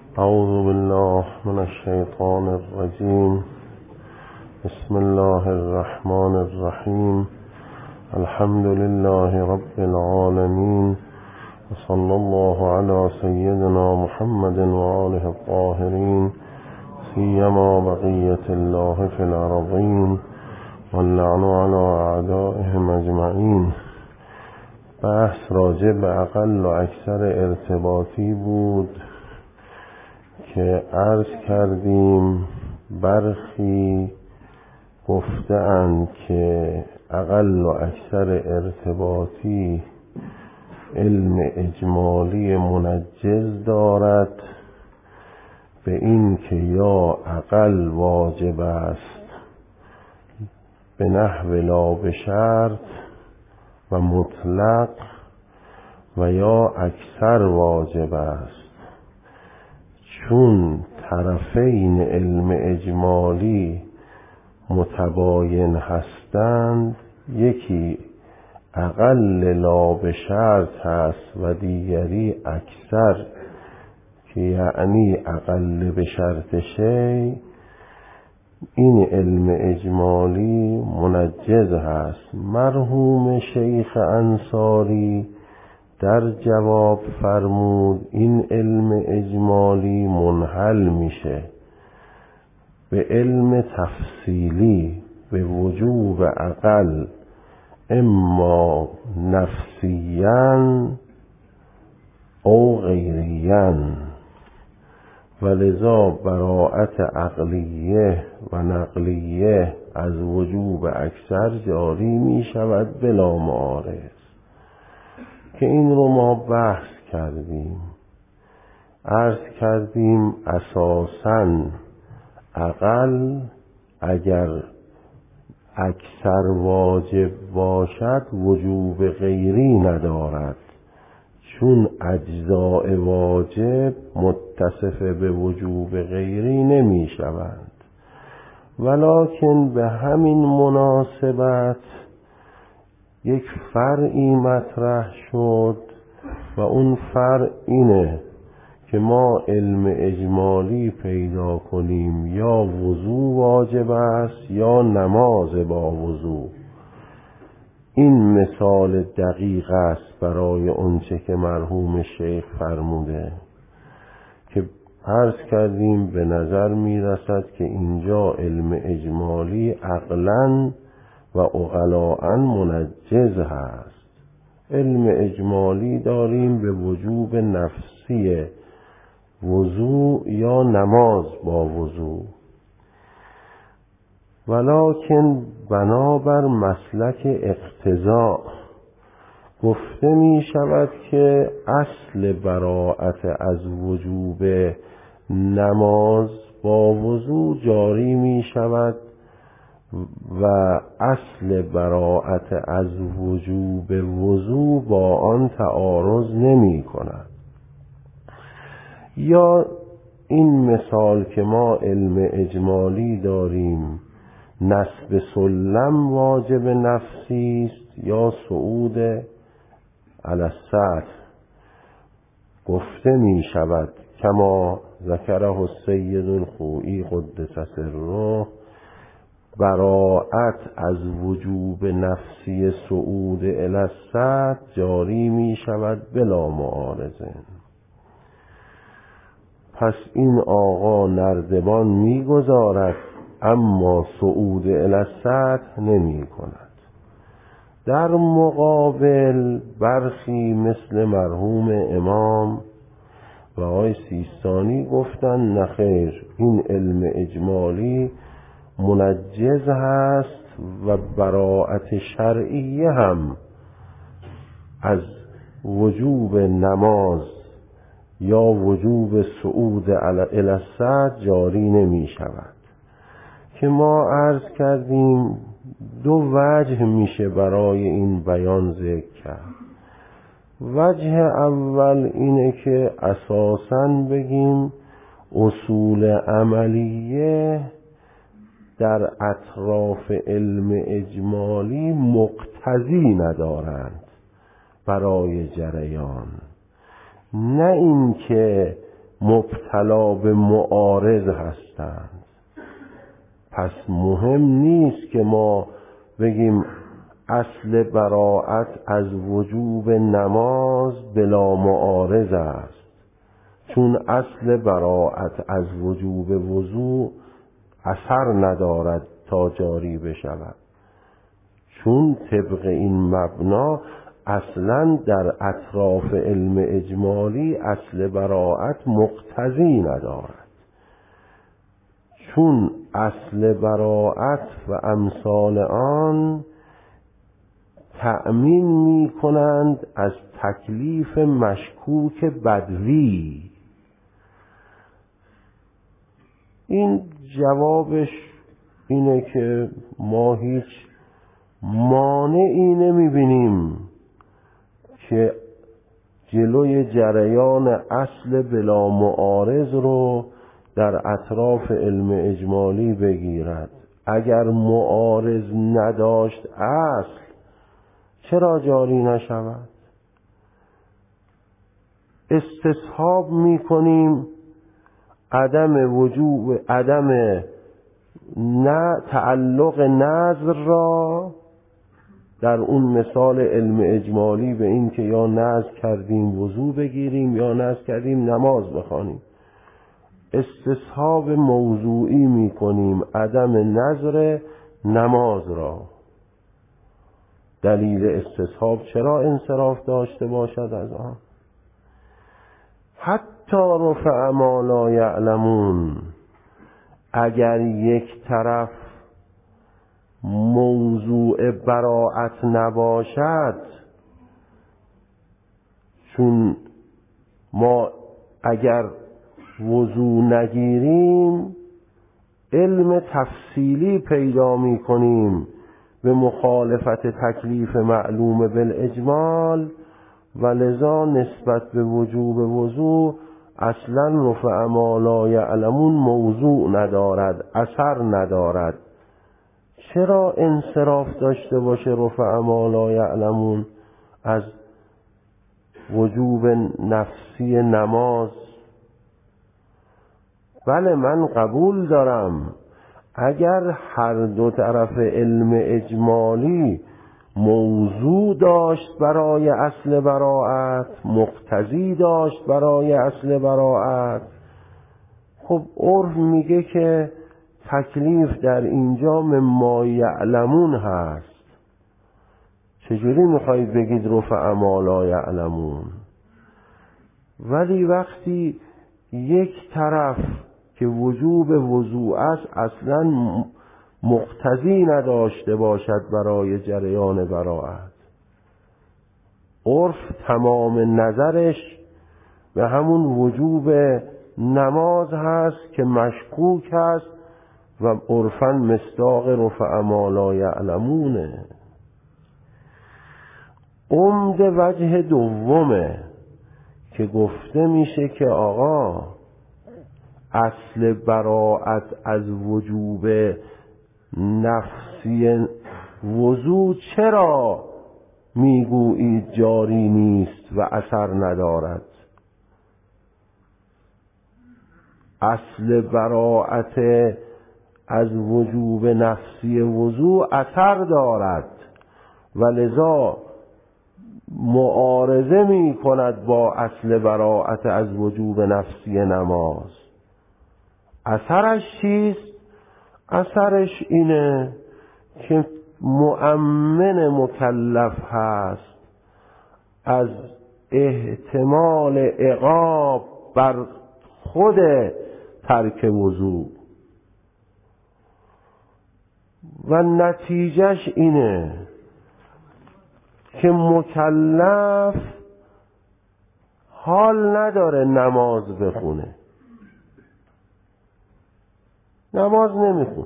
اعوذ بالله من الشیطان الرجیم. بسم الله الرحمن الرحیم. الحمد لله رب العالمین و صلی الله علی سیدنا محمد و آله الطاهرین، سیما بقیة الله فی الارضین واللعن علی اعدائهم اجمعین. بحث راجع به اقل و اکثر ارتباطی بود که عرض کردیم برخی گفته‌اند که اقل و اکثر ارتباطی علم اجمالی منجز دارد به این که یا اقل واجب است به نحو لا به شرط و مطلق و یا اکثر واجب است. چون طرفین علم اجمالی متباین هستند، یکی اقل لا به شرط هست و دیگری اکثر که یعنی اقل به شرط شی، این علم اجمالی منجز هست. مرحوم شیخ انصاری در جواب فرمود این علم اجمالی منحل میشه به علم تفصیلی به وجوب اقل، اما نفسیاً او غیریاً، و لذا براءت عقلیه و نقلیه از وجوب اکثر جاری می شود بلا معارض، که این رو ما بحث کردیم. عرض کردیم اساساً اقل اگر اکثر واجب باشد وجوب غیری ندارد، چون اجزاء واجب متصف به وجوب غیری نمی شوند. ولکن به همین مناسبت یک فرعی مطرح شد و اون فرع اینه که ما علم اجمالی پیدا کنیم یا وضو واجب است یا نماز با وضو. این مثال دقیق است برای اونچه که مرحوم شیخ فرموده که عرض کردیم به نظر می رسد که اینجا علم اجمالی عقلاً و عقلاً منجز هست. علم اجمالی داریم به وجوب نفسی وضو یا نماز با وضو، ولکن بنابر مسلک اقتضاء گفته می شود که اصل براءت از وجوب نماز با وضو جاری می شود و اصل براءت از وجوب وضو با آن تعارض نمی کند. یا این مثال که ما علم اجمالی داریم نصب سلم واجب نفسی است یا صعود علی السطح، گفته می شود کما ذکره السید الخوئی قدس سره، براءت از وجوب نفسی صعود الی السطح جاری می شود بلا معارضه. پس این آقا نردبان می گذارد اما صعود الی السطح نمی کند. در مقابل برخی مثل مرحوم امام و آقای سیستانی گفتن نخیر، این علم اجمالی منجز هست و براءت شرعیه هم از وجوب نماز یا وجوب صعود الی السطح جاری نمی شود. که ما عرض کردیم دو وجه میشه برای این بیان ذکر کرد. وجه اول اینه که اساساً بگیم اصول عملیه در اطراف علم اجمالی مقتضی ندارند برای جریان، نه این که مبتلا به معارض هستند. پس مهم نیست که ما بگیم اصل براءت از وجوب نماز بلا معارض است، چون اصل براءت از وجوب وضو اثر ندارد تا جاری بشود، چون طبق این مبنا اصلا در اطراف علم اجمالی اصل براءت مقتضی ندارد، چون اصل براءت و امثال آن تأمین می کنند از تکلیف مشکوک بدوی. این جوابش اینه که ما هیچ مانعی نمی بینیم که جلوی جریان اصل بلا معارض رو در اطراف علم اجمالی بگیرد. اگر معارض نداشت اصل، چرا جاری نشود؟ استصحاب می کنیم عدم وجوب، عدم تعلق نظر را در اون مثال علم اجمالی به این که یا نظر کردیم وضو بگیریم یا نظر کردیم نماز بخوانیم. استصحاب موضوعی می کنیم عدم نظر نماز را. دلیل استصحاب چرا انصراف داشته باشد از آن؟ حتی رفع ما لا یعلمون، اگر یک طرف موضوع براءت نباشد، چون ما اگر وضو نگیریم علم تفصیلی پیدا می کنیم به مخالفت تکلیف معلوم بالاجمال، و لذا نسبت به وجوب وضو اصلا رفع ما لا یعلمون موضوع ندارد، اثر ندارد. چرا انصراف داشته باشه رفع ما لا یعلمون از وجوب نفسی نماز؟ بله، من قبول دارم اگر هر دو طرف علم اجمالی موضوع داشت برای اصل براءت، مقتضی داشت برای اصل براءت، خب عرف میگه که تکلیف در اینجا مما یعلمون هست. چجوری میخواید بگید رفع ما لا یعلمون؟ ولی وقتی یک طرف که وجوب وضوع است اصلا مقتضی نداشته باشد برای جریان براءت، عرف تمام نظرش به همون وجوب نماز هست که مشکوک است و عرفاً مصداق رفع ما لا یعلمونه. عمده وجه دومه که گفته میشه که آقا اصل براءت از وجوب نفسی وضو چرا میگویید جاری نیست و اثر ندارد؟ اصل براءت از وجوب نفسی وضو اثر دارد و لذا معارضه می کند با اصل براءت از وجوب نفسی نماز. اثرش چیست؟ اثرش اینه که مؤمن مکلف هست از احتمال عقاب بر خود ترک وضو و نتیجهش اینه که مکلف حال نداره نماز بخونه، نماز نمیخونه.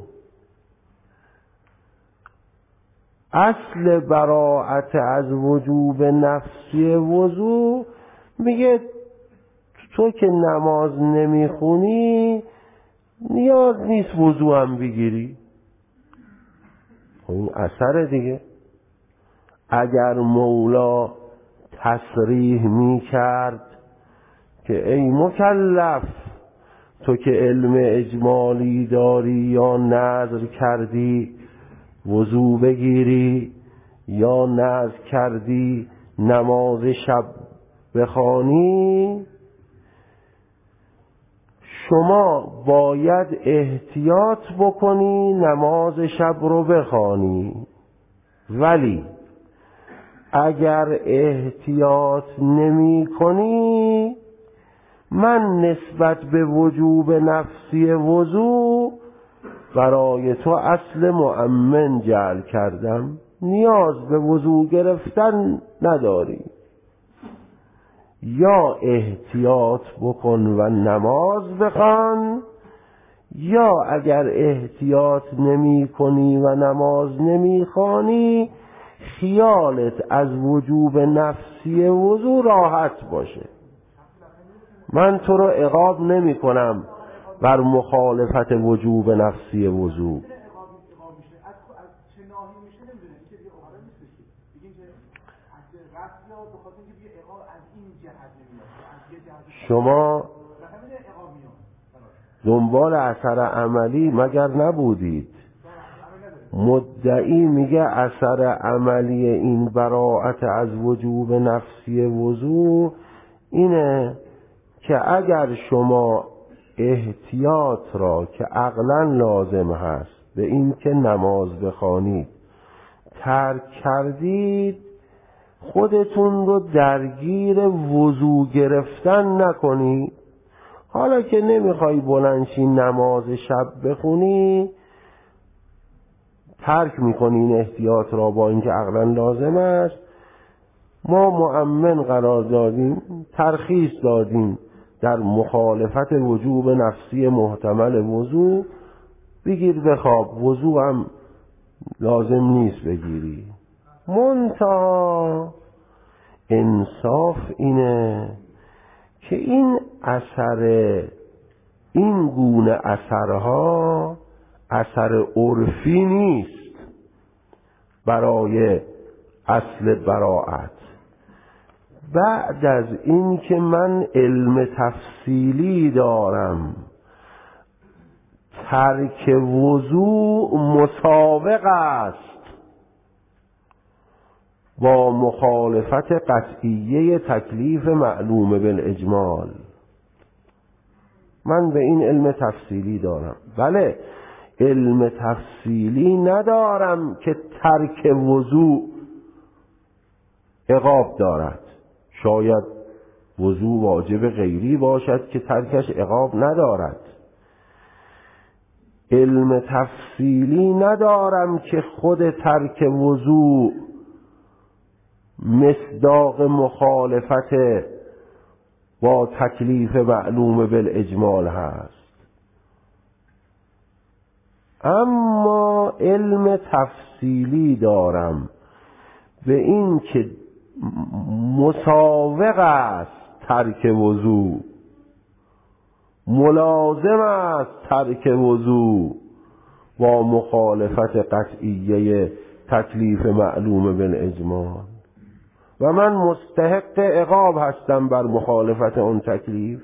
اصل براءت از وجوب نفسی وضو میگه تو که نماز نمیخونی نیاز نیست وضو هم بگیری. این اثر دیگه. اگر مولا تصریح میکرد که ای مکلف، تو که علم اجمالی داری یا نذر کردی وضو بگیری یا نذر کردی نماز شب بخوانی، شما باید احتیاط بکنی نماز شب رو بخوانی. ولی اگر احتیاط نمی کنی، من نسبت به وجوب نفسی وضو برای تو اصل مؤمن جعل کردم، نیاز به وضو گرفتن نداری. یا احتیاط بکن و نماز بخوان، یا اگر احتیاط نمی کنی و نماز نمی خوانی، خیالت از وجوب نفسی وضو راحت باشه. من تو رو عقاب نمی کنم بر مخالفت وجوب نفسی وضو. شما دنبال اثر عملی مگر نبودید؟ مدعی میگه اثر عملی این براءت از وجوب نفسی وضو اینه که اگر شما احتیاط را که عقلا لازم هست به این که نماز بخوانید ترک کردید، خودتون رو درگیر وضو گرفتن نکنید. حالا که نمیخوای بلندشی نماز شب بخونی، ترک میکنین احتیاط را با اینکه عقلا لازم است. ما مؤمن قرار دادیم، ترخیص دادیم در مخالفت وجوب نفسی محتمل وضو، بگیر بخواب، وضو هم لازم نیست بگیری. منتها انصاف اینه که این گونه اثرها اثر عرفی نیست برای اصل براءت. بعد از این که من علم تفصیلی دارم، ترک وضوع مساوق است با مخالفت قطعیه تکلیف معلوم بالاجمال. من به این علم تفصیلی دارم. بله، علم تفصیلی ندارم که ترک وضوع عقاب دارد. شاید وضوع واجب غیری باشد که ترکش عقاب ندارد. علم تفصیلی ندارم که خود ترک وضوع مصداق مخالفت با تکلیف معلوم بالاجمال هست. اما علم تفصیلی دارم به این که مساوق است ترک وضوع، ملازم است ترک وضوع با مخالفت قطعیه تکلیف معلوم بالاجمال، و من مستحق عقاب هستم بر مخالفت اون تکلیف.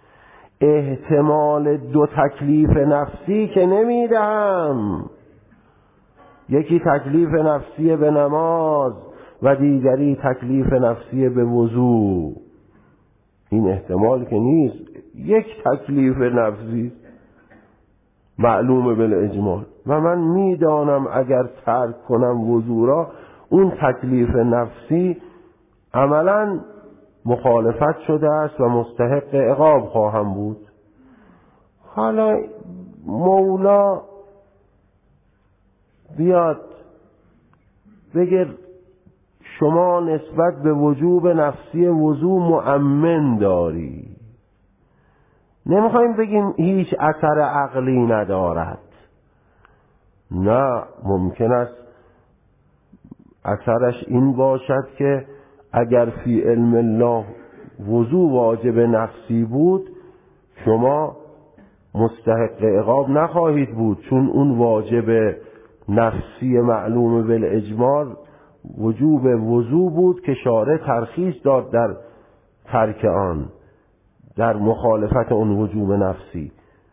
احتمال دو تکلیف نفسی که نمیدهم، یکی تکلیف نفسی به نماز و دیگری تکلیف نفسی به وضوع، این احتمال که نیست. یک تکلیف نفسی معلوم بالاجمال و من میدانم اگر ترک کنم وضوع را، اون تکلیف نفسی عملا مخالفت شده است و مستحق عقاب خواهم بود. حالا مولا بیاد بگه شما نسبت به وجوب نفسی وضوع مؤمن داری، نمیخوایم بگیم هیچ اثر عقلی ندارد. نه، ممکن است اثرش این باشد که اگر فی علم الله وضوع واجب نفسی بود، شما مستحق عقاب نخواهید بود، چون اون واجب نفسی معلوم بالاجمال وجوب وضوع بود که شارع ترخیص داد در ترک آن. در مخالفت اون وجوب نفسی،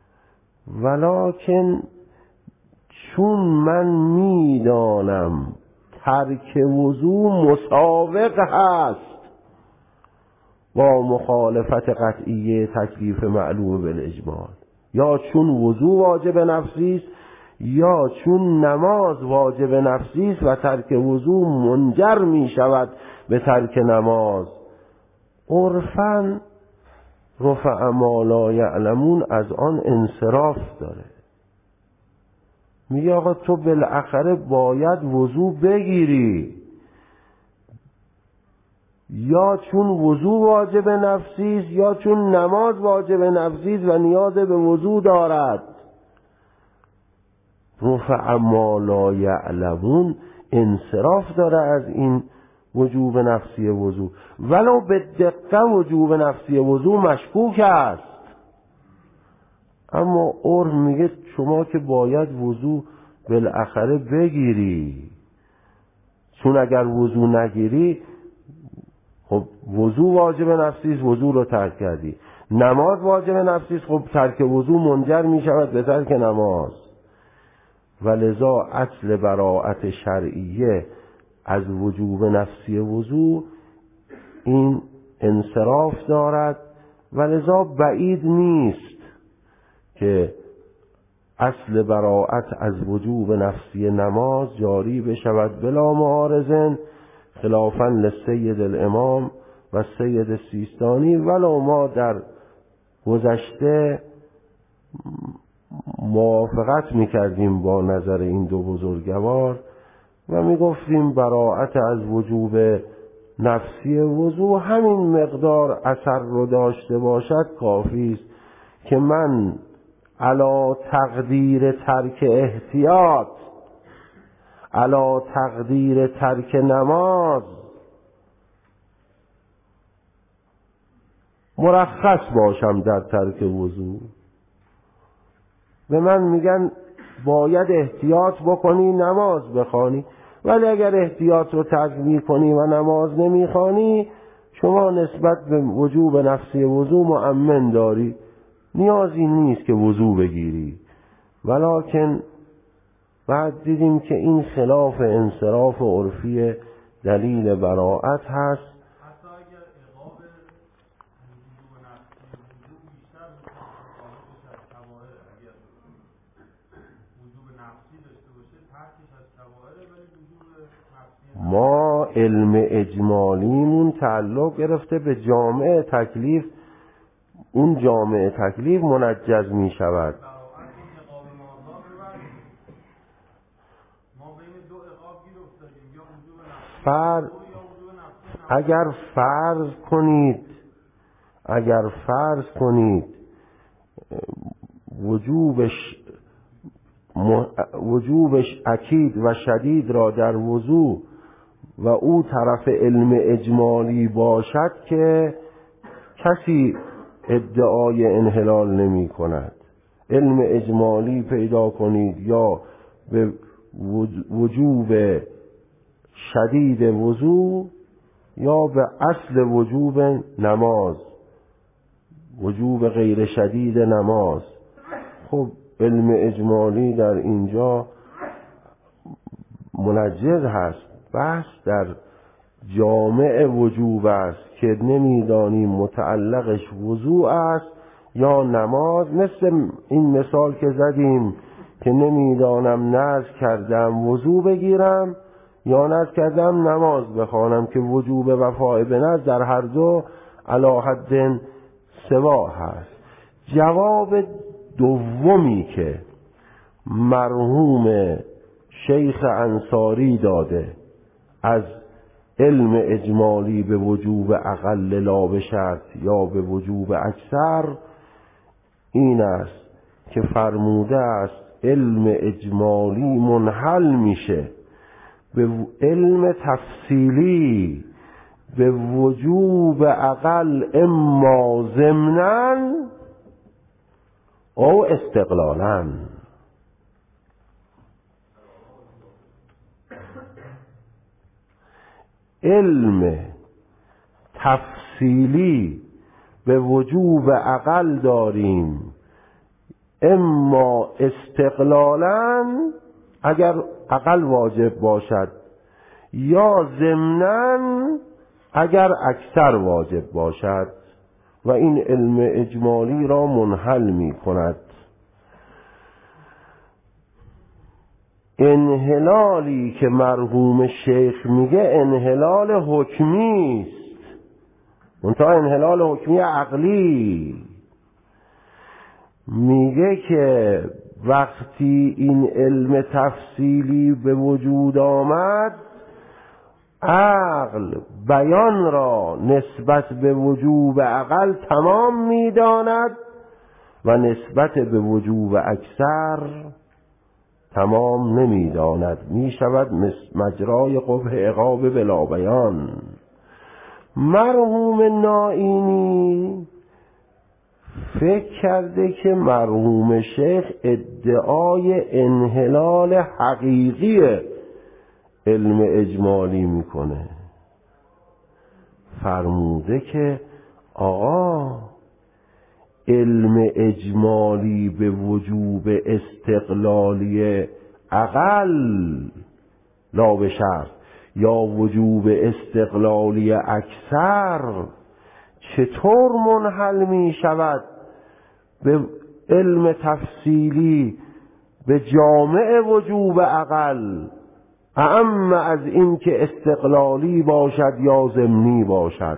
ولکن چون من میدانم ترک وضو مساوق هست با مخالفت قطعیه تکلیف معلوم بالاجمال، یا چون وضو واجب نفسی است یا چون نماز واجب نفسی است و ترک وضو منجر می شود به ترک نماز. عرفاً رفع ما لا یعلمون از آن انصراف داره، میگه آقا تو بالاخره باید وضو بگیری، یا چون وضو واجب نفسی است یا چون نماز واجب نفسی است و نیاز به وضو دارد. رفع ما لا یعلمون انصراف داره از این وجوب نفسی وضو، ولو به دقت وجوب نفسی وضو مشکوک است، اما عرف میگه شما که باید وضو بالاخره بگیری، چون اگر وضو نگیری خب وضو واجب نفسی است، وضو رو ترک کردی. نماز واجب نفسی است، خب ترک وضو منجر میشود به ترک نماز. ولذا اصل براءت شرعیه از وجوب نفسی وضو این انصراف دارد، ولذا بعید نیست که اصل براءت از وجوب نفسی نماز جاری بشود بلا معارض، خلافاً لسید الامام و سید سیستانی. ولو ما در گذشته موافقت میکردیم با نظر این دو بزرگوار و میگفتیم براءت از وجوب نفسی وضو همین مقدار اثر رو داشته باشد کافی است که من علی تقدیر ترک احتیاط، علی تقدیر ترک نماز مرخص باشم در ترک وضو. به من میگن باید احتیاط بکنی نماز بخوانی، ولی اگر احتیاط رو ترک میکنی و نماز نمیخوانی شما نسبت به وجوب نفسی وضو مؤمن داری، نیازی نیست که وضو بگیری. ولکن بعد دیدیم که این خلاف انصراف عرفی دلیل براءت هست. ما علم اجمالیمون تعلق گرفته به جامع تکلیف، اون جامع تکلیف منجز می شود. اگر فرض کنید وجوبش اکید و شدید را در وضو و او طرف علم اجمالی باشد که کسی ادعای انحلال نمی کند. علم اجمالی پیدا کنید یا به وجوب شدید وضو یا به اصل وجوب نماز، وجوب غیر شدید نماز. خب علم اجمالی در اینجا منجز هست، بحث در جامع وجوب است که نمیدانیم متعلقش وضوع است یا نماز. مثل این مثال که زدیم که نمیدانم نذر کردم وضوع بگیرم یا نذر کردم نماز بخوانم، که وجوب وفاء به نذر در هر دو علی حد سوا هست. جواب دومی که مرحوم شیخ انصاری داده از علم اجمالی به وجوب اقل لا به شرط یا به وجوب اکثر این است که فرموده است علم اجمالی منحل میشه به علم تفصیلی به وجوب اقل اما ضمناً او استقلالاً. علم تفصیلی به وجوب عقل داریم، اما استقلالاً اگر عقل واجب باشد، یا ضمناً اگر اکثر واجب باشد، و این علم اجمالی را منحل می کند. انحلالی که مرحوم شیخ میگه انحلال حکمی است، منتها انحلال حکمی عقلی. میگه که وقتی این علم تفصیلی به وجود آمد، عقل بیان را نسبت به وجوب عقل تمام میداند و نسبت به وجوب اکثر تمام نمیداند، میشود مجرای قبح عقاب بلا بیان. مرحوم نائینی فکر کرده که مرحوم شیخ ادعای انحلال حقیقی علم اجمالی میکنه. فرموده که آقا علم اجمالی به وجوب استقلالی عقل لا به شرط یا وجوب استقلالی اکثر چطور منحل می شود به علم تفصیلی به جامع وجوب عقل، اعم از این که استقلالی باشد یا ضمنی باشد.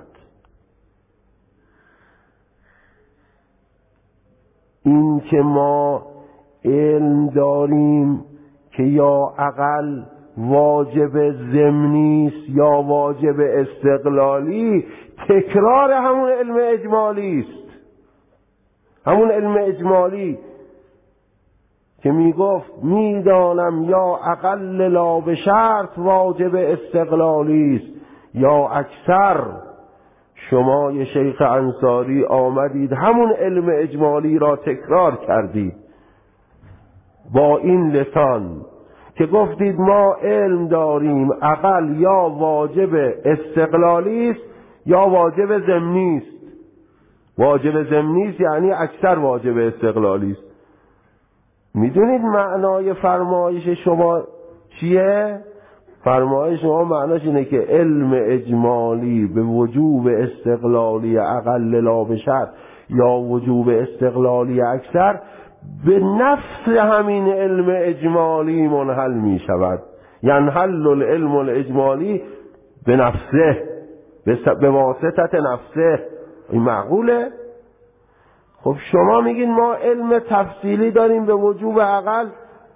این که ما علم داریم که یا عقل واجب ضمنی است یا واجب استقلالی، تکرار همون علم اجمالی است. همون علم اجمالی که میگفت میدانم یا اقل لا به شرط واجب استقلالی است یا اکثر. شما یه شیخ انصاری آمدید همون علم اجمالی را تکرار کردید با این لسان که گفتید ما علم داریم اقل یا واجب استقلالی است یا واجب ضمنی است. واجب ضمنی است یعنی اکثر واجب استقلالی است. میدونید معنای فرمایش شما چیه؟ فرمایش شما معناش اینه که علم اجمالی به وجوب استقلالی اقل لا به شرط یا وجوب استقلالی اکثر به نفس همین علم اجمالی منحل می شود. ینحل العلم الاجمالی به نفسه، به واسطت نفسه. این معقوله؟ خب شما میگین ما علم تفصیلی داریم به وجوب عقل،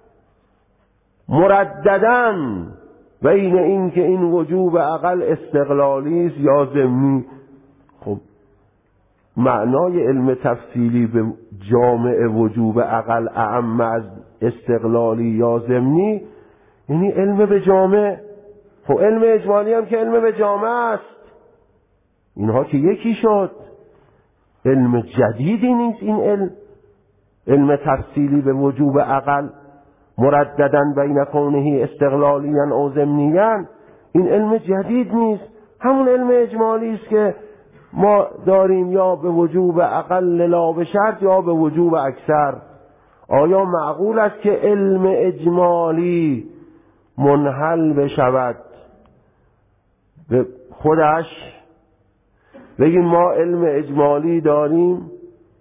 مرددن بین این که این وجوب عقل استقلالی است یا ضمنی. خب معنای علم تفصیلی به جامع وجوب عقل اعم از استقلالی یا ضمنی یعنی علم به جامع. خب علم اجمالی هم که علم به جامع است. اینها که یکی شد، علم جدیدی نیست. این علم تفصیلی به وجوب عقل مرددن بین کونه استقلالیان او ضمنیان، این علم جدید نیست، همون علم اجمالی است که ما داریم یا به وجوب اقل لا به شرط یا به وجوب اکثر. آیا معقول است که علم اجمالی منحل بشود به خودش؟ بگیم ما علم اجمالی داریم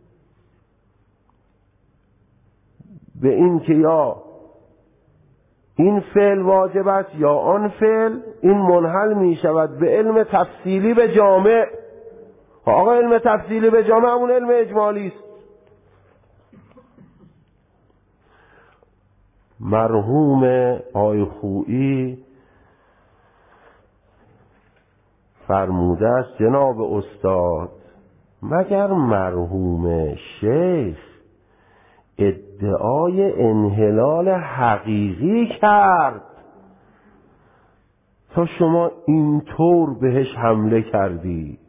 به این که یا این فعل واجب است یا آن فعل، این منحل می شود به علم تفصیلی به جامع. آقا علم تفصیلی به جامع همون علم اجمالی است. مرحوم آی خویی فرموده است جناب استاد مگر مرحوم شیخ ادعای انحلال حقیقی کرد تا شما اینطور بهش حمله کردید؟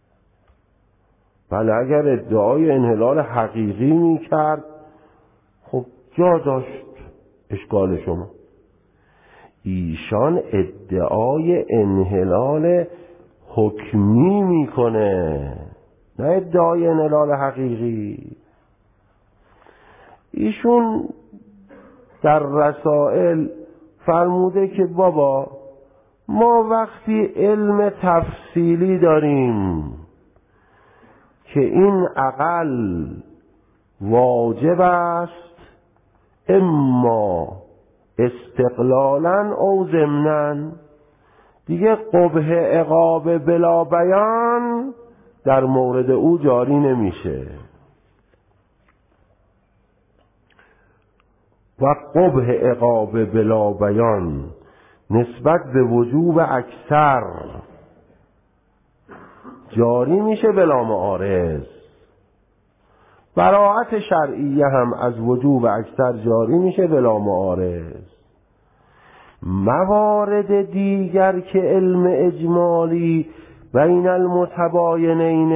بله اگر ادعای انحلال حقیقی می کرد خب جا داشت اشکال شما. ایشان ادعای انحلال حکمی میکنه. نه ادعای انحلال حقیقی. ایشون در رسائل فرموده که بابا ما وقتی علم تفصیلی داریم که این عقل واجب است اما استقلالا او ضمنا، دیگه قبح عقاب بلا بیان در مورد او جاری نمیشه و قبح عقاب بلا بیان نسبت به وجوب اکثر جاری میشه بلا معارض. براءت شرعیه هم از وجوب اکثر جاری میشه بلا معارض. موارد دیگر که علم اجمالی بین المتباینین،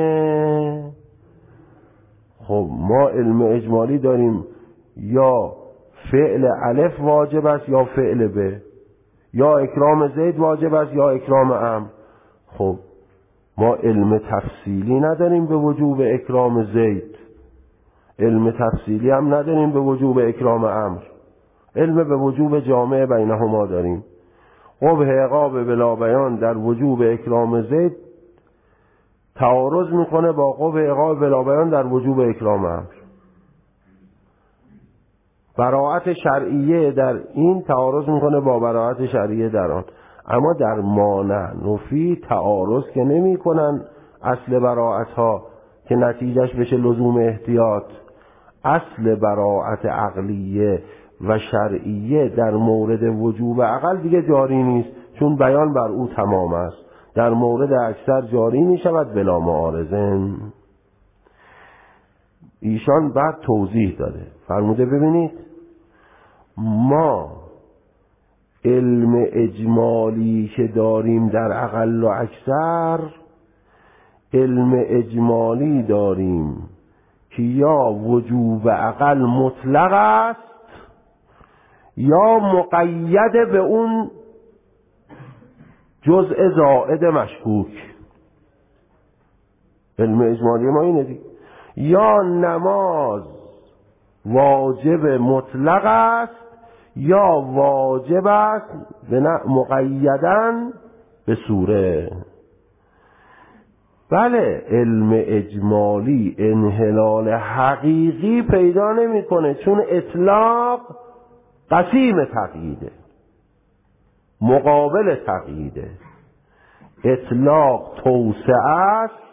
خب ما علم اجمالی داریم یا فعل الف واجب است یا فعل ب، یا اکرام زید واجب است یا اکرام امر. خب ما علم تفصیلی نداریم به وجوب اکرام زید، علم تفصیلی هم نداریم به وجوب اکرام امر، علم به وجوب جامع بینهما داریم. قبح عقاب بلا بیان در وجوب اکرام زید تعارض میکنه با قبح عقاب بلا بیان در وجوب اکرام امر. براءت شرعیه در این تعارض میکنه با براءت شرعیه در آن. اما در مانع نفی تعارض که نمی کنن اصل براءت ها که نتیجهش بشه لزوم احتیاط. اصل براءت عقلیه و شرعیه در مورد وجوب عقل دیگه جاری نیست، چون بیان بر او تمام است. در مورد اکثر جاری می شود بلا معارضه. ایشان بعد توضیح داده، فرموده ببینید ما علم اجمالی که داریم در اقل و اکثر، علم اجمالی داریم که یا وجوب عقل مطلق است یا مقید به اون جزء زائد مشکوک. علم اجمالی ما اینه دیگه، یا نماز واجب مطلق است یا واجب است مقیدن به سوره. بله علم اجمالی انحلال حقیقی پیدا نمیکنه، چون اطلاق قسیم تقییده، مقابل تقییده. اطلاق توسعه است،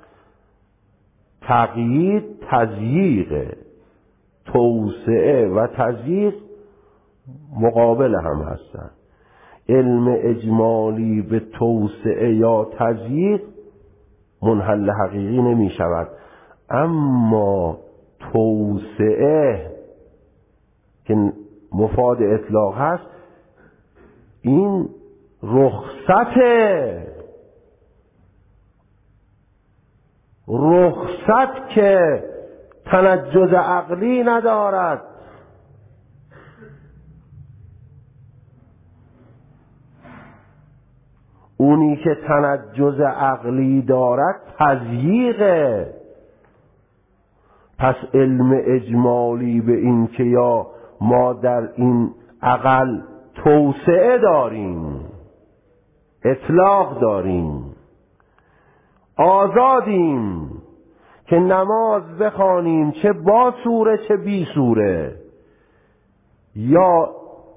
تقیید تضییقه. توسعه و تضییق مقابل هم هستن. علم اجمالی به توسعه یا تضییق منحل حقیقی نمی شود، اما توسعه که مفاد اطلاق هست این رخصت که تنجز عقلی ندارد. اونی که تنجز عقلی دارد تضییقه. پس علم اجمالی به این که یا ما در این عقل توسعه داریم، اطلاق داریم، آزادیم که نماز بخوانیم چه با سوره چه بی سوره، یا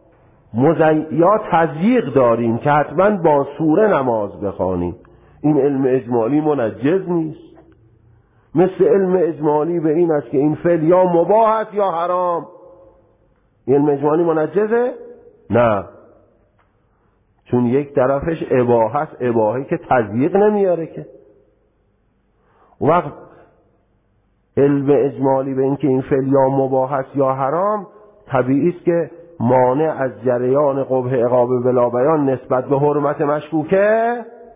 تضییق داریم که حتما با سوره نماز بخوانیم. این علم اجمالی منجز نیست. مثل علم اجمالی به این است که این فعل یا مباح است یا حرام. علم اجمالی منجزه؟ نه، چون یک طرفش اباحه است، اباحه که تضییق نمیاره که. وقت علم اجمالی به این که این فعل یا مباح است یا حرام طبیعی است که مانع از جریان قبح عقاب بلا بیان نسبت به حرمت مشکوکه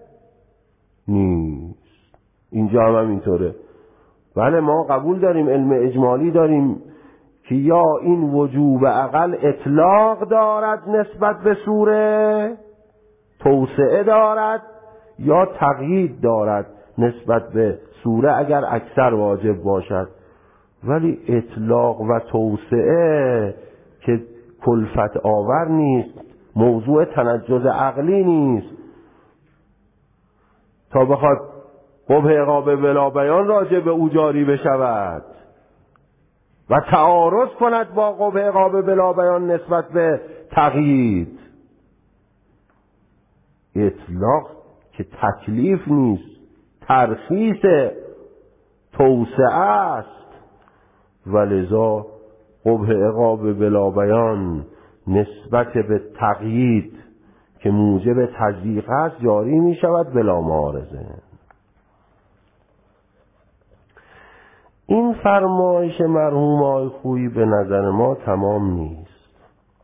نیست. اینجا هم اینطوره. بله ما قبول داریم، علم اجمالی داریم که یا این وجوب عقل اطلاق دارد نسبت به سوره، توسعه دارد، یا تقیید دارد نسبت به سوره اگر اکثر واجب باشد، ولی اطلاق و توسعه که کلفت آور نیست، موضوع تنجز عقلی نیست تا بخواد قبح عقاب بلا بیان راجع به او جاری بشود و تعارض کند با قبح عقاب بلا بیان نسبت به تقیید. اطلاق که تکلیف نیست، ترخیص توسعه است، ولذا قبح عقاب بلا بیان نسبت به تقیید که موجب تضییق است جاری می شود بلا معارضه. این فرمایش مرحوم آقای خویی به نظر ما تمام نیست.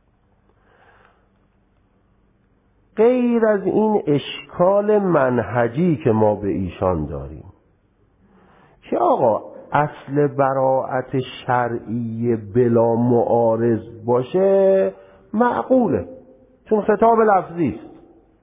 غیر از این اشکال منهجی که ما به ایشان داریم که آقا اصل براءت شرعی بلا معارض باشه معقوله، چون خطاب لفظی است.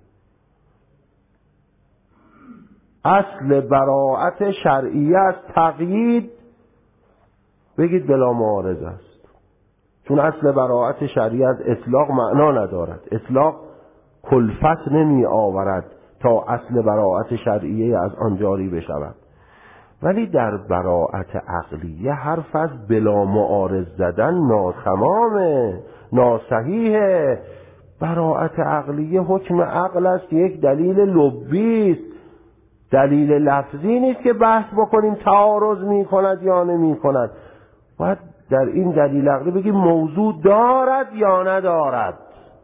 اصل براءت شرعی است، تقیید بگید بلا معارض است، چون اصل براءت شرعی از اطلاق معنا ندارد. اطلاق کلفت نمی آورد تا اصل براءت شرعیه از آن جاری بشود. ولی در براءت عقلیه حرف از بلا معارض زدن ناتمامه، ناصحیحه. براءت عقلیه حکم عقل است که یک دلیل لبی است، دلیل لفظی نیست که بحث بکنیم تعارض می کند یا نمی کند. باید در این دلیل عقلی بگیم موضوع دارد یا ندارد.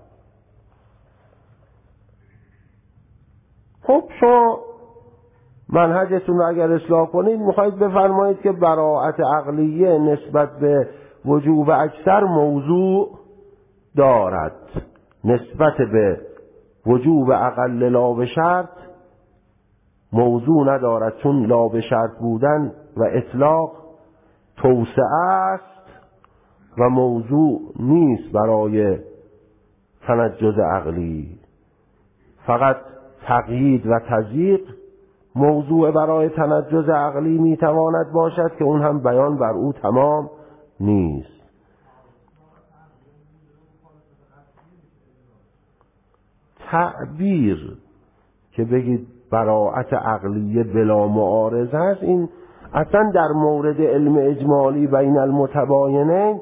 خب شما منهجتون رو اگر اصلاح کنید میخواید بفرمایید که براءت عقلیه نسبت به وجوب اکثر موضوع دارد، نسبت به وجوب اقل لا به شرط موضوع ندارد، چون لا به شرط بودن و اطلاق توسعه است و موضوع نیست برای تنجز عقلی. فقط تقیید و تضییق موضوع برای تنجز عقلی میتواند باشد که اون هم بیان بر او تمام نیست. تعبیر که بگید براءت عقلیه بلا معارضه است، این اصلا در مورد علم اجمالی بین المتباینین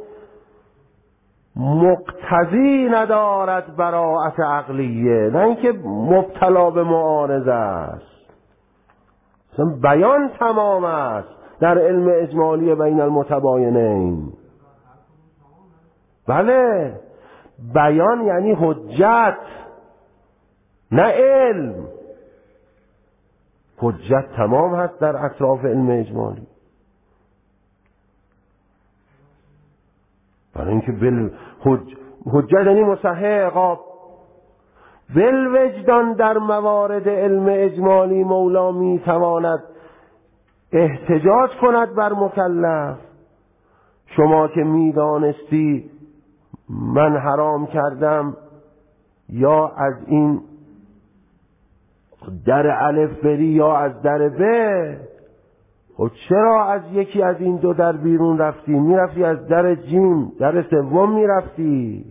مقتضی ندارد براءت عقلیه، نه اینکه مبتلا به معارضه است. اصلا بیان تمام است در علم اجمالی بین المتباینین. بله، بیان یعنی حجت نه علم. حجت تمام هست در اطراف علم اجمالی، برای اینکه حجت یعنی مصحح عقاب. بالوجدان در موارد علم اجمالی مولا می تواند احتجاج کند بر مکلف. شما که می دانستی من حرام کردم یا از این در الف بری یا از در ب، خب چرا از یکی از این دو در بیرون رفتی؟ میرفتی از در جیم، در سوم میرفتی.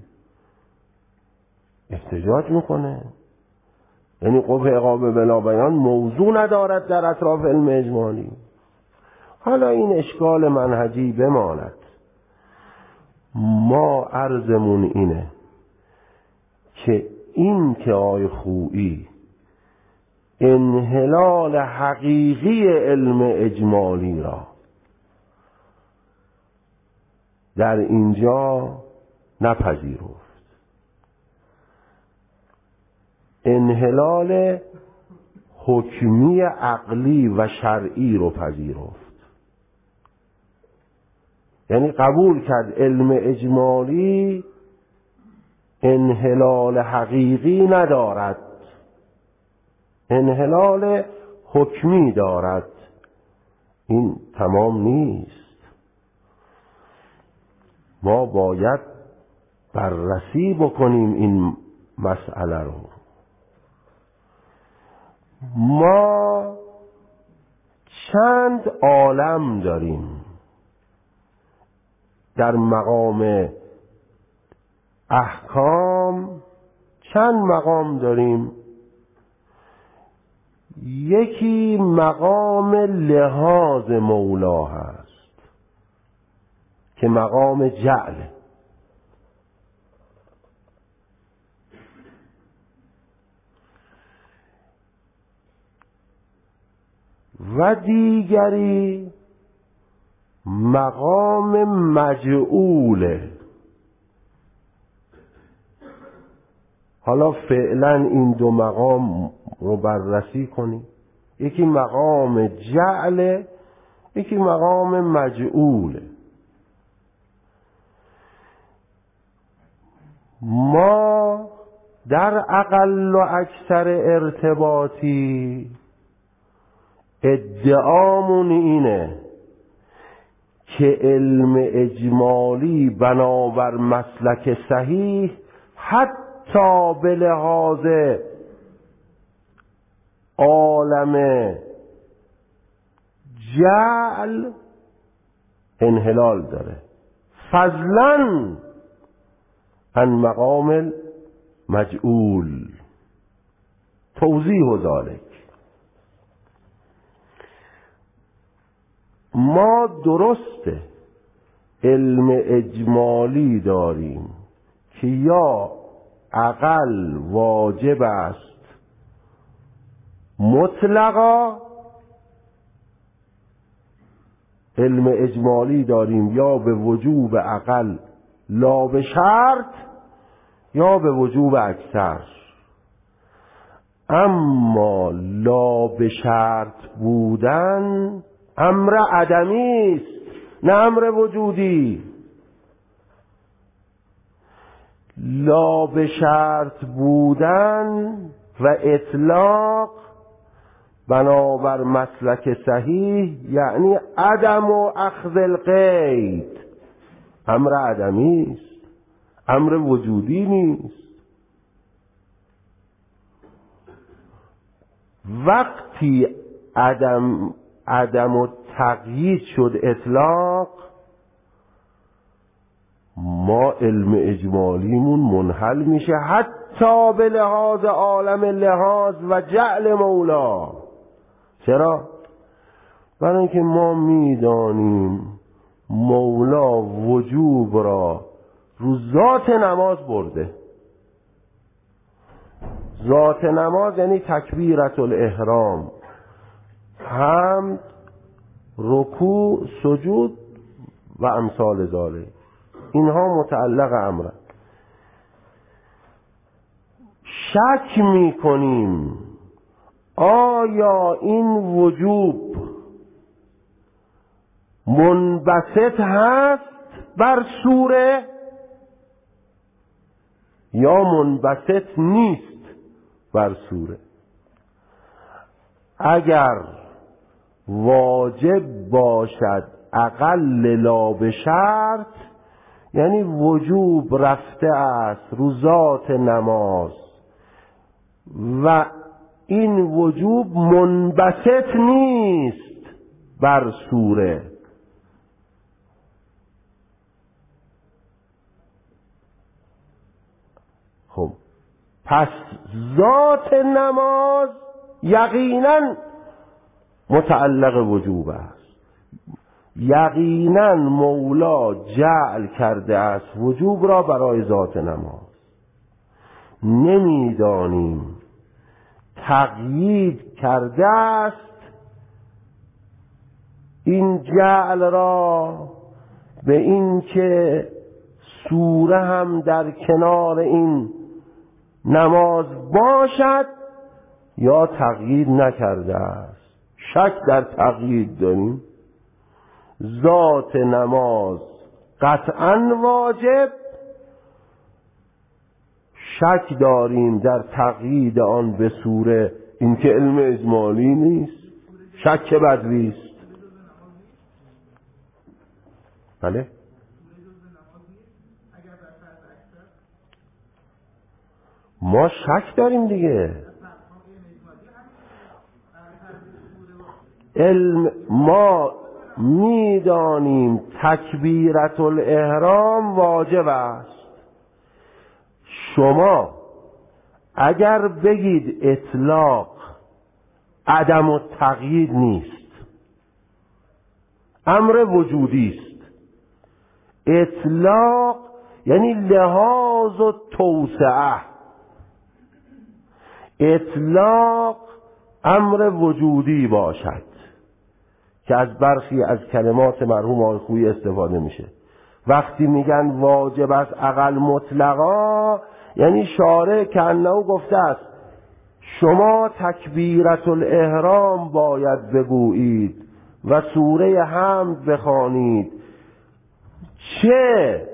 احتجاج میکنه. یعنی قبح عقاب بلا بیان موضوع ندارد در اطراف علم اجمالی. حالا این اشکال منهجی بماند. ما عرضمون اینه که این که آقای خویی انحلال حقیقی علم اجمالی را در اینجا نپذیرفت، انحلال حکمی عقلی و شرعی رو پذیرفت. یعنی قبول کرد علم اجمالی انحلال حقیقی ندارد، انحلال حکمی دارد. این تمام نیست. ما باید بررسی بکنیم این مسئله رو. ما چند عالم داریم در مقام احکام، چند مقام داریم. یکی مقام لحاظ مولا هست که مقام جعل، و دیگری مقام مجعوله. حالا فعلا این دو مقام رو بررسی کنیم. یکی مقام جعل، یکی مقام مجعوله. ما در اقل و اکثر ارتباطی ادعامون اینه که علم اجمالی بنابر مسلک صحیح حتی به لحاظ عالم جعل انحلال داره، فضلاً عن مقام مجعول. توضیح ذلک، ما درسته علم اجمالی داریم که یا اقل واجب است مطلقا، علم اجمالی داریم یا به وجوب اقل لا به شرط یا به وجوب اکثر. اما لا به شرط بودن امر عدمی است نه امر وجودی. لا به شرط بودن و اطلاق بنابر مسلک صحیح یعنی عدم و اخذ القید، امر عدمی است، امر وجودی نیست. وقتی عدم و تقیید شد اطلاق، ما علم اجمالیمون منحل میشه حتی به لحاظ عالم لحاظ و جعل مولا. چرا؟ برای اینکه ما میدانیم مولا وجوب را رو ذات نماز برده. ذات نماز یعنی تکبیرت الاحرام، حمد، رکوع، سجود و امثال ذالک، اینها متعلق امره. شک میکنیم آیا این وجوب منبسط هست بر سوره یا منبسط نیست بر سوره. اگر واجب باشد اقل لا به شرط یعنی وجوب رفته است رو ذات نماز و این وجوب منبسط نیست بر سوره. خب پس ذات نماز یقینا متعلق وجوب است. یقینا مولا جعل کرده است وجوب را برای ذات نماز. نمیدانیم تقیید کرده است این جعل را به این که سوره هم در کنار این نماز باشد یا تقیید نکرده است. شک در تقیید داریم. ذات نماز قطعا واجب، شک داریم در تقیید آن به سوره، این که علم اجمالی نیست، شک بدوی است. بله ما شک داریم دیگه. ما میدانیم تکبیرت الاحرام واجب است. شما اگر بگید اطلاق عدم التقیید نیست، امر وجودی است. اطلاق یعنی لحاظ و توسعه. اطلاق امر وجودی باشد که از برخی از کلمات مرحوم آقای خویی استفاده میشه. وقتی میگن واجب است اقل مطلقا، یعنی شارع کأنه گفته است شما تکبیرت الاحرام باید بگویید و سوره حمد بخوانید، چه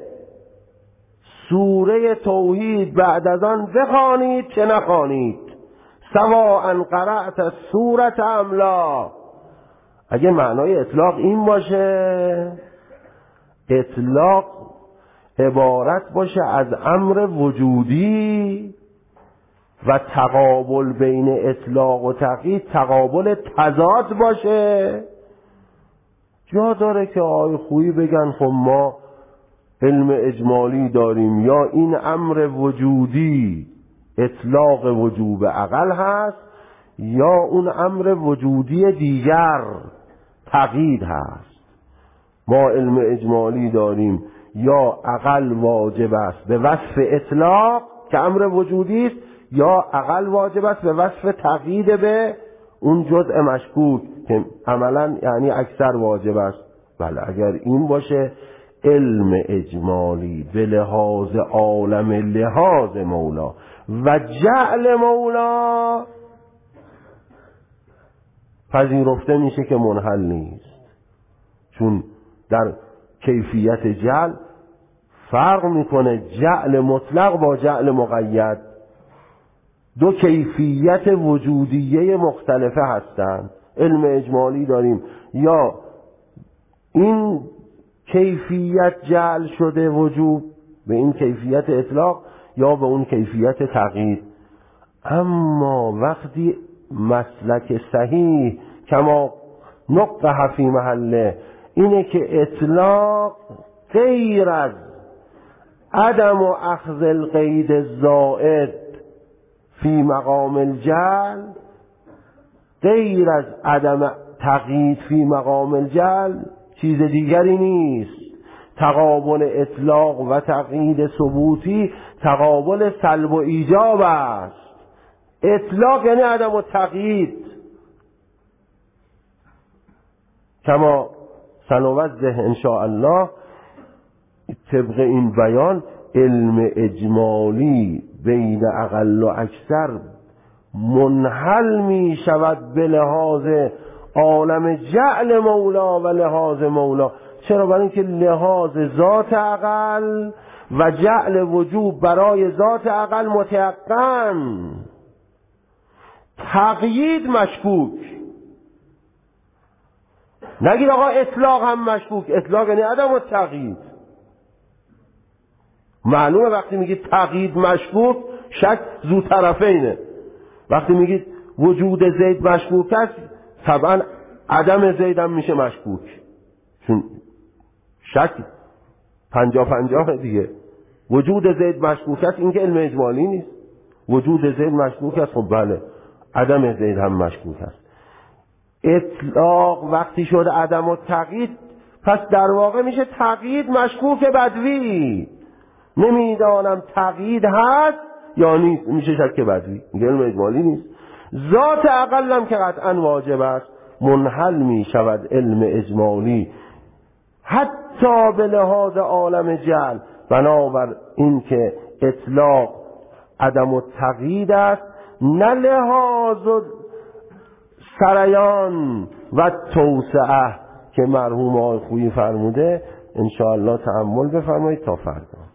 سوره توحید بعد از آن بخوانید چه نخوانید، سواء قرأت سورة ام لا. اگه معنای اطلاق این باشه، اطلاق عبارت باشه از امر وجودی و تقابل بین اطلاق و تقیید تقابل تضاد باشه، جا داره که آقای خویی بگن خب ما علم اجمالی داریم، یا این امر وجودی اطلاق وجوب عقل هست یا اون امر وجودی دیگر تقیید هست. ما علم اجمالی داریم یا عقل واجب است به وصف اطلاق که امر وجودی است، یا عقل واجب است به وصف تقیید به اون جزء مشکوک که عملا یعنی اکثر واجب است. بله اگر این باشه علم اجمالی به لحاظ عالم لحاظ مولا و جعل مولا پذیرفته میشه که منحل نیست، چون در کیفیت جعل فرق میکنه جعل مطلق با جعل مقید. دو کیفیت وجودیه مختلفه هستند. علم اجمالی داریم یا این کیفیت جعل شده وجوب به این کیفیت اطلاق یا به اون کیفیت تقیید. اما وقتی مسلک صحیح کما نقطه فی محله اینه که اطلاق غیر از عدم و اخذ القید الزائد فی مقام الجعل، غیر از عدم تقیید فی مقام الجعل چیز دیگری نیست. تقابل اطلاق و تقیید ثبوتی تقابل سلب و ایجاب است. اطلاق یعنی عدم و تقیید، کما سنوضح ان شاء الله طبق این بیان. علم اجمالی بین اقل و اکثر منحل می شود به لحاظ عالم جعل مولا و لحاظ مولا. چرا؟ برای اینکه لحاظ ذات اقل و جعل وجوب برای ذات اقل متيقن، تقیید مشکوک. نگید آقا اطلاق هم مشکوک، اطلاق یعنی عدم التقیید. معلومه وقتی میگید تقیید مشکوک شک ذو طرفینه. وقتی میگید وجود زید مشکوک است طبعا عدم زید هم میشه مشکوک، چون شک 50-50 دیگه. وجود زید مشکوک است این که علم اجمالی نیست. وجود زید مشکوک است، خب بله عدم زید هم مشکوک است. اطلاق وقتی شد عدم و تقیید، پس در واقع میشه تقیید مشکوک بدوی. نمیدانم تقیید هست یا نیست، میشه شک بدوی، میگه علم اجمالی نیست. ذات اقلم که قطعا واجب است، منحل میشود علم اجمالی حتی به لحاظ عالم جعل، بنابر این که اطلاق عدم التقیید است، نه لحاظ سریان و توسعه که مرحوم آقای خویی فرموده. انشاءالله تأمل بفرمایید تا فردا.